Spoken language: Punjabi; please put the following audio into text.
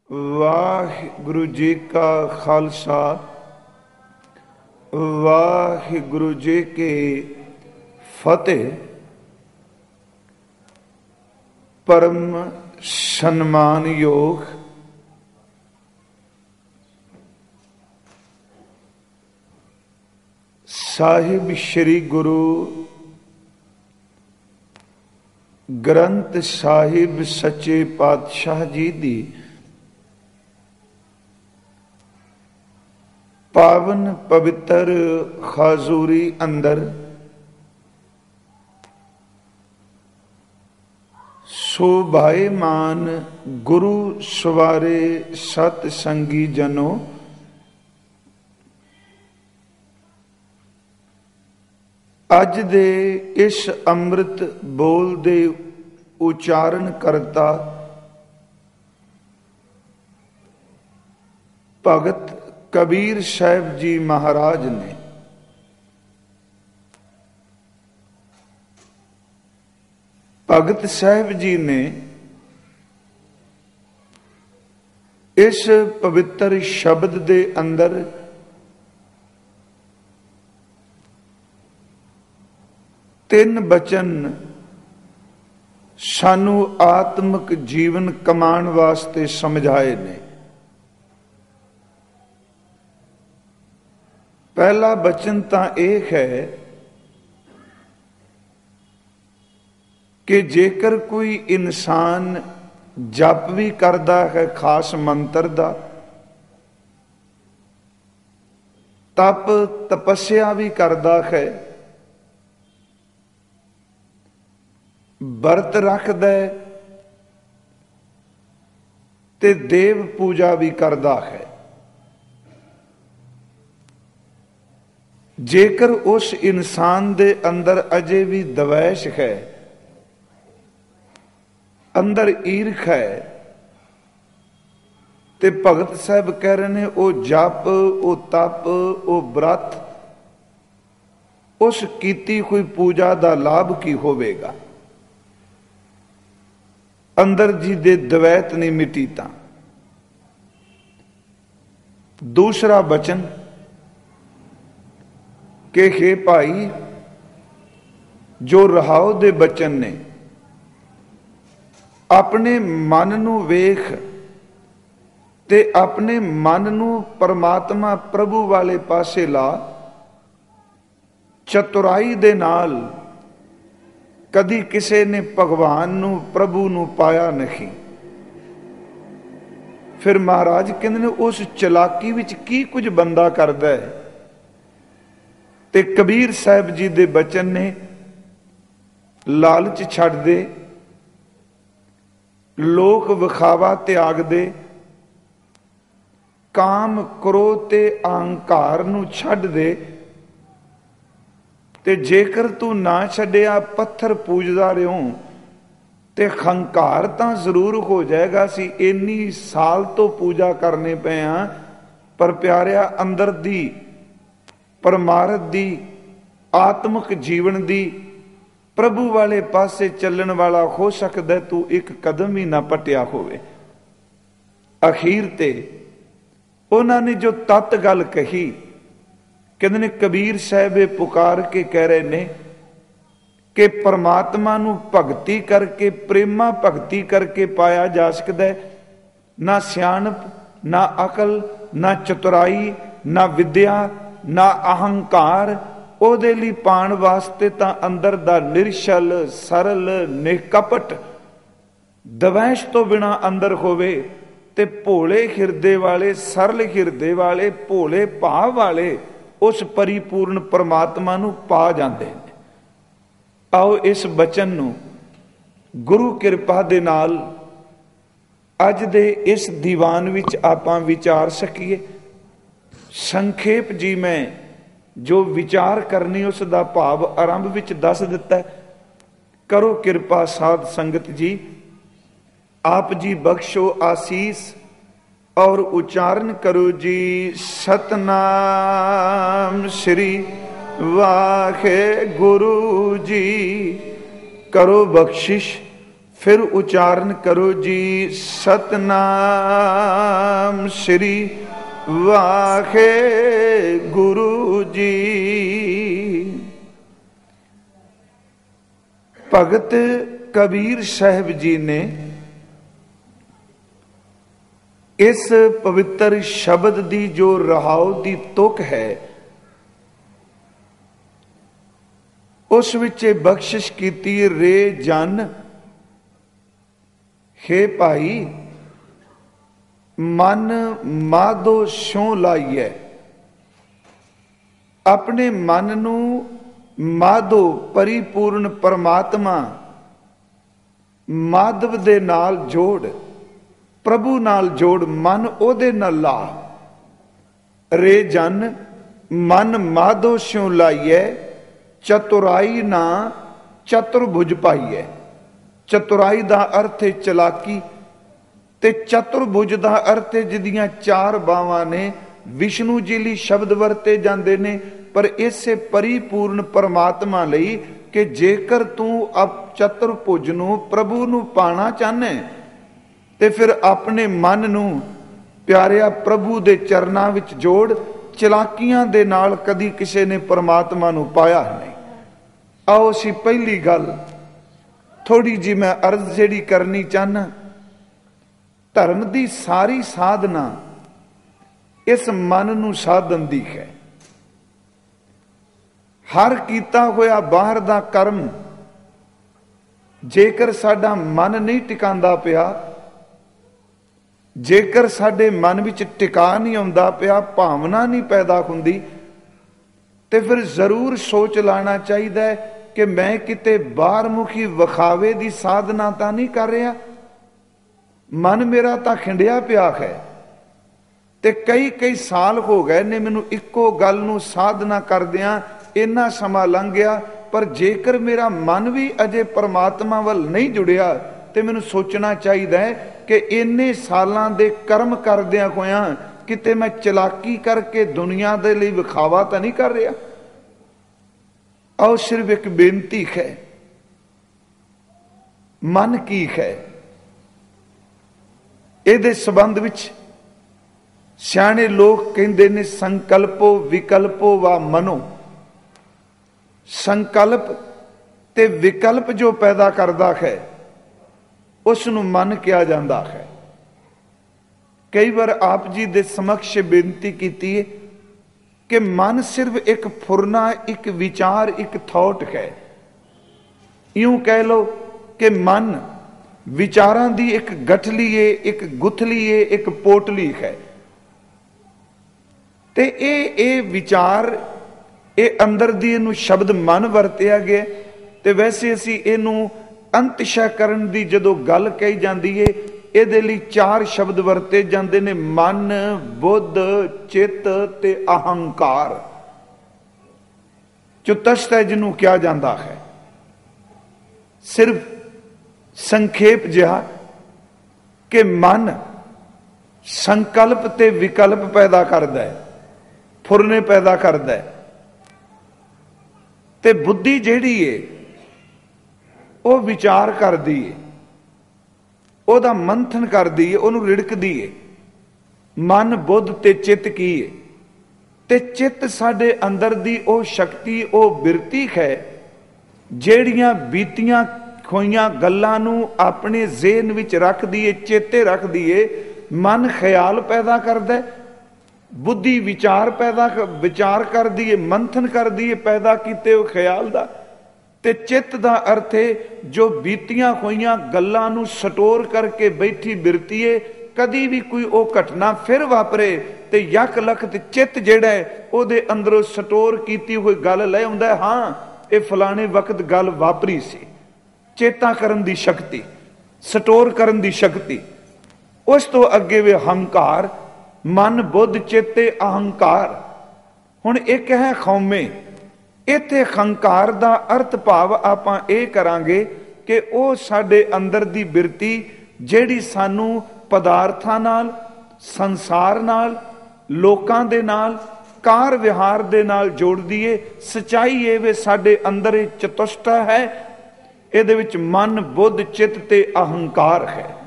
ਵਾਹਿਗੁਰੂ ਜੀ ਕਾ ਖਾਲਸਾ ਵਾਹਿਗੁਰੂ ਜੀ ਕੀ ਫਤਿਹ। ਪਰਮ ਸਨਮਾਨਯੋਗ ਸਾਹਿਬ ਸ੍ਰੀ ਗੁਰੂ ਗ੍ਰੰਥ ਸਾਹਿਬ ਸੱਚੇ ਪਾਤਸ਼ਾਹ ਜੀ ਦੀ ਪਾਵਨ ਪਵਿੱਤਰ ਹਾਜ਼ੂਰੀ ਅੰਦਰ ਸੋਭਾਏਮਾਨ ਗੁਰੂ ਸਵਾਰੇ ਸਤ ਸੰਗੀ ਜਨੋ, ਅੱਜ ਦੇ ਇਸ ਅੰਮ੍ਰਿਤ ਬੋਲ ਦੇ ਉਚਾਰਨ ਕਰਤਾ ਭਗਤ ਕਬੀਰ ਸਾਹਿਬ ਜੀ ਮਹਾਰਾਜ ਨੇ। ਭਗਤ ਸਾਹਿਬ ਜੀ ਨੇ ਇਸ ਪਵਿੱਤਰ ਸ਼ਬਦ ਦੇ ਅੰਦਰ ਤਿੰਨ ਬਚਨ ਸਾਨੂੰ ਆਤਮਿਕ ਜੀਵਨ ਕਮਾਉਣ ਵਾਸਤੇ ਸਮਝਾਏ ਨੇ। ਪਹਿਲਾ ਬਚਨ ਤਾਂ ਇਹ ਹੈ ਕਿ ਜੇਕਰ ਕੋਈ ਇਨਸਾਨ ਜਪ ਵੀ ਕਰਦਾ ਹੈ ਖਾਸ ਮੰਤਰ ਦਾ, ਤਪ ਤਪੱਸਿਆ ਵੀ ਕਰਦਾ ਹੈ, ਵਰਤ ਰੱਖਦਾ ਤੇ ਦੇਵ ਪੂਜਾ ਵੀ ਕਰਦਾ ਹੈ, ਜੇਕਰ ਉਸ ਇਨਸਾਨ ਦੇ ਅੰਦਰ ਅਜੇ ਵੀ ਦਵੈਸ਼ ਹੈ, ਅੰਦਰ ਈਰਖ ਹੈ, ਤੇ ਭਗਤ ਸਾਹਿਬ ਕਹਿ ਰਹੇ ਨੇ ਉਹ ਜਪ, ਉਹ ਤਪ, ਉਹ ਬ੍ਰਤ, ਉਸ ਕੀਤੀ ਹੋਈ ਪੂਜਾ ਦਾ ਲਾਭ ਕੀ ਹੋਵੇਗਾ? ਅੰਦਰ ਜੀ ਦੇ ਦਵੈਤ ਨਹੀਂ ਮਿਟੀ ਤਾਂ। ਦੂਸਰਾ ਬਚਨ ਕਿ ਹੇ ਭਾਈ, ਜੋ ਰਹਾਉ ਦੇ ਬਚਨ ਨੇ, ਆਪਣੇ ਮਨ ਨੂੰ ਵੇਖ ਤੇ ਆਪਣੇ ਮਨ ਨੂੰ ਪਰਮਾਤਮਾ ਪ੍ਰਭੂ ਵਾਲੇ ਪਾਸੇ ਲਾ। ਚਤੁਰਾਈ ਦੇ ਨਾਲ ਕਦੀ ਕਿਸੇ ਨੇ ਭਗਵਾਨ ਨੂੰ ਪ੍ਰਭੂ ਨੂੰ ਪਾਇਆ ਨਹੀਂ। ਫਿਰ ਮਹਾਰਾਜ ਕਹਿੰਦੇ ਨੇ ਉਸ ਚਲਾਕੀ ਵਿੱਚ ਕੀ ਕੁਝ ਬੰਦਾ ਕਰਦਾ ਹੈ। ਤੇ ਕਬੀਰ ਸਾਹਿਬ ਜੀ ਦੇ ਬਚਨ ਨੇ, ਲਾਲਚ ਛੱਡ ਦੇ, ਲੋਕ ਵਿਖਾਵਾ ਤਿਆਗ ਦੇ, ਕਾਮ ਕ੍ਰੋਧ ਤੇ ਅਹੰਕਾਰ ਨੂੰ ਛੱਡ ਦੇ, ਤੇ ਜੇਕਰ ਤੂੰ ਨਾ ਛੱਡਿਆ, ਪੱਥਰ ਪੂਜਦਾ ਰਿਓ ਤੇ ਹੰਕਾਰ ਤਾਂ ਜ਼ਰੂਰ ਹੋ ਜਾਏਗਾ। ਸੀ ਇੰਨੀ ਸਾਲ ਤੋਂ ਪੂਜਾ ਕਰਨੇ ਪਏ ਆ, ਪਰ ਪਿਆਰਿਆ ਅੰਦਰ ਦੀ ਪਰਮਾਰਥ ਦੀ ਆਤਮਿਕ ਜੀਵਨ ਦੀ ਪ੍ਰਭੂ ਵਾਲੇ ਪਾਸੇ ਚੱਲਣ ਵਾਲਾ ਹੋ ਸਕਦਾ ਤੂੰ ਇੱਕ ਕਦਮ ਹੀ ਨਾ ਪਟਿਆ ਹੋਵੇ। ਅਖੀਰ ਤੇ ਉਹਨਾਂ ਨੇ ਜੋ ਤਤ ਗੱਲ ਕਹੀ, ਕਹਿੰਦੇ ਨੇ ਕਬੀਰ ਸਾਹਿਬ ਇਹ ਪੁਕਾਰ ਕੇ ਕਹਿ ਰਹੇ ਨੇ ਕਿ ਪਰਮਾਤਮਾ ਨੂੰ ਭਗਤੀ ਕਰਕੇ, ਪ੍ਰੇਮਾ ਭਗਤੀ ਕਰਕੇ ਪਾਇਆ ਜਾ ਸਕਦਾ ਹੈ। ਨਾ ਸਿਆਣਪ, ਨਾ ਅਕਲ, ਨਾ ਚਤੁਰਾਈ, ਨਾ ਵਿਦਿਆ, ਨਾ ਅਹੰਕਾਰ। ਉਹਦੇ ਲਈ ਪਾਣ ਵਾਸਤੇ ਤਾਂ ਅੰਦਰ ਦਾ ਨਿਰਛਲ, ਸਰਲ, ਨਿਕਪਟ, ਦਵੈਸ਼ ਤੋਂ ਬਿਨਾਂ ਅੰਦਰ ਹੋਵੇ ਤੇ ਭੋਲੇ ਹਿਰਦੇ ਵਾਲੇ, ਸਰਲ ਹਿਰਦੇ ਵਾਲੇ, ਭੋਲੇ ਭਾਵ ਵਾਲੇ ਉਸ ਪਰਿਪੂਰਨ ਪਰਮਾਤਮਾ ਨੂੰ ਪਾ ਜਾਂਦੇ ਨੇ। ਆਓ ਇਸ ਬਚਨ ਨੂੰ ਗੁਰੂ ਕਿਰਪਾ ਦੇ ਨਾਲ ਅੱਜ ਦੇ ਇਸ ਦੀਵਾਨ ਵਿੱਚ ਆਪਾਂ ਵਿਚਾਰ ਸਕੀਏ। ਸੰਖੇਪ ਜੀ ਮੈਂ ਜੋ ਵਿਚਾਰ ਕਰਨੀ ਉਸ ਦਾ ਭਾਵ ਆਰੰਭ ਵਿੱਚ ਦੱਸ ਦਿੱਤਾ। ਕਰੋ ਕਿਰਪਾ ਸਾਧ ਸੰਗਤ ਜੀ, ਆਪ ਜੀ ਬਖਸ਼ੋ ਆਸੀਸ ਔਰ ਉਚਾਰਨ ਕਰੋ ਜੀ ਸਤਨਾਮ ਸ੍ਰੀ ਵਾਹਿਗੁਰੂ ਜੀ। ਕਰੋ ਬਖਸ਼ਿਸ਼ फिर उच्चारण करो जी सतनाम श्री वाहे गुरु जी। भगत कबीर साहब जी ने इस पवित्र शब्द दी जो रहाओ दी तुक है उस विच बख्शिश कीती रे जन हे भाई मन माधो स्यों लाइए। अपने मन नू माधो परिपूर्ण परमात्मा माधव दे नाल जोड़, प्रभु नाल जोड़, मन ओदे नाल ला। रे जन मन माधो स्यों लाइए चतुराई ना चतुर्भुज पाइए। चतुराई दा अर्थ है चलाकी ते चतुर्भुज दा अर्थ है जिदियां चार बावां ने। विष्णु जी लई शब्द वरते जांदे ने पर इसे परिपूर्ण परमात्मा लई कि जेकर तू अब चतुर्भुज नू प्रभु नू पाना चाहने ते फिर अपने मन नू प्यारिया प्रभु दे चरनां विच जोड़। चलाकियां दे नाल कदी किसी ने परमात्मा नू पाया नहीं। आओ असी पहली गल थोड़ी जी मैं अर्ज जेड़ी करनी चाहना, धर्म दी सारी साधना इस मन नू साधन दी है। हर कीता होया बाहर दा कर्म जेकर साडा मन नहीं टिकांदा पिया, जेकर साडे मन विच टिका नहीं आउंदा पिया, भावना नहीं पैदा हुंदी, ते फिर जरूर सोच लाना चाहिए कि मैं किते बाहरमुखी विखावे दी साधना तां नहीं कर रहा। मन मेरा तां खिंडिया पिया है ते कई कई साल हो गए ने मैनू इक्को गल नू साधना करदियां इन्ना समा लंघ गया, पर जेकर मेरा मन भी अजे परमात्मा वल नहीं जुड़िया ते मैनू सोचना चाहिए कि इन्ने सालां दे कर्म करदियां होया किते मैं चलाकी करके दुनिया दे लई विखावा तां नहीं कर रहा। आओ सिर्फ एक बेनती है, मन की है इहदे संबंध विच सियाणे लोग कहंदे ने संकल्पो विकल्पो वा मनो। संकल्प ते विकल्प जो पैदा करता है उसनूं मन कहा जाता है। कई बार आप जी दे समक्ष बेनती कीती है कि मन सिर्फ एक फुरना, एक विचार, एक थॉट है। यूं कह लो कि मन विचारां दी एक गठली है, एक गुथली है, एक पोटली है। ते ए विचार ए अंदर दी इनू शब्द मन वरतिया गया। ते वैसे असी इनू अंतशय करन दी जदों गल कही जाती है ਇਹਦੇ ਲਈ चार शब्द वरते जाते ने, मन, बुद्ध, चित्त ते अहंकार। चुतस्त है जिन्हों कहा जाता है। सिर्फ संखेप जिहा कि मन संकल्प ते विकल्प पैदा करता है, फुरने पैदा करता है, ते बुद्धि जिहड़ी है वो विचार करती है, ਉਹਦਾ ਮੰਥਨ ਕਰਦੀ ਹੈ, ਉਹਨੂੰ ਰਿੜਕਦੀ ਹੈ। ਮਨ, ਬੁੱਧ ਤੇ ਚਿੱਤ ਕੀ ਹੈ? ਤੇ ਚਿੱਤ ਸਾਡੇ ਅੰਦਰ ਦੀ ਉਹ ਸ਼ਕਤੀ, ਉਹ ਬਿਰਤੀ ਹੈ ਜਿਹੜੀਆਂ ਬੀਤੀਆਂ ਹੋਈਆਂ ਗੱਲਾਂ ਨੂੰ ਆਪਣੇ ਜ਼ਿਹਨ ਵਿੱਚ ਰੱਖਦੀ ਹੈ, ਚੇਤੇ ਰੱਖਦੀ ਹੈ। ਮਨ ਖਿਆਲ ਪੈਦਾ ਕਰਦਾ ਹੈ, ਬੁੱਧੀ ਵਿਚਾਰ ਕਰਦੀ ਹੈ, ਮੰਥਨ ਕਰਦੀ ਹੈ ਪੈਦਾ ਕੀਤੇ ਉਹ ਖਿਆਲ ਦਾ। ਤੇ ਚਿੱਤ ਦਾ ਅਰਥ ਹੈ ਜੋ ਬੀਤੀਆਂ ਹੋਈਆਂ ਗੱਲਾਂ ਨੂੰ ਸਟੋਰ ਕਰਕੇ ਬੈਠੀ ਬਿਰਤੀ ਹੈ। ਕਦੀ ਵੀ ਕੋਈ ਉਹ ਘਟਨਾ ਫਿਰ ਵਾਪਰੇ ਤੇ ਯਕ ਲਖਤ ਚਿੱਤ ਜਿਹੜਾ ਹੈ ਉਹਦੇ ਅੰਦਰੋਂ ਸਟੋਰ ਕੀਤੀ ਹੋਈ ਗੱਲ ਲੈ ਆਉਂਦਾ। ਹਾਂ, ਇਹ ਫਲਾਣੇ ਵਕਤ ਗੱਲ ਵਾਪਰੀ ਸੀ। ਚੇਤਾ ਕਰਨ ਦੀ ਸ਼ਕਤੀ, ਸਟੋਰ ਕਰਨ ਦੀ ਸ਼ਕਤੀ। ਉਸ ਤੋਂ ਅੱਗੇ ਵੇ ਹੰਕਾਰ, ਮਨ, ਬੁੱਧ, ਚਿੱਤ ਤੇ ਅਹੰਕਾਰ। ਹੁਣ ਇੱਕ ਹੈ ਖੌਮੇ। इत्थे हंकार दा अर्थ भाव आपां इह करांगे कि वो साडे अंदर दी बिरती जिहड़ी सानू पदार्थां नाल, संसार नाल, लोकां दे नाल, कार विहार दे नाल जोड़दी है। सच्चाई ये वे साडे अंदर चतुष्टा है। ਇਹਦੇ ਵਿੱਚ ਮਨ, ਬੁੱਧ, ਚਿੱਤ ਤੇ ਅਹੰਕਾਰ ਹੈ।